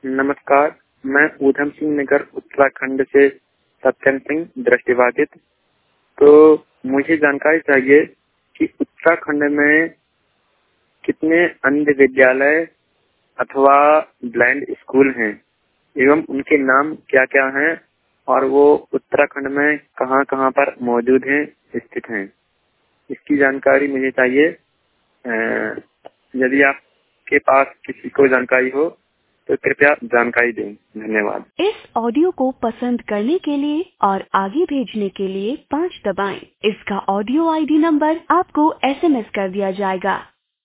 नमस्कार, मैं ऊधम सिंह नगर उत्तराखंड से सत्यम सिंह दृष्टिबाधित। तो मुझे जानकारी चाहिए कि उत्तराखंड में कितने अन्य विद्यालय अथवा ब्लाइंड स्कूल हैं एवं उनके नाम क्या क्या हैं और वो उत्तराखंड में कहाँ कहाँ पर मौजूद हैं, स्थित हैं। इसकी जानकारी मुझे चाहिए। यदि आपके पास किसी को जानकारी हो तो कृपया जानकारी दें। धन्यवाद। इस ऑडियो को पसंद करने के लिए और आगे भेजने के लिए 5 दबाएं। इसका ऑडियो आईडी नंबर आपको SMS कर दिया जाएगा।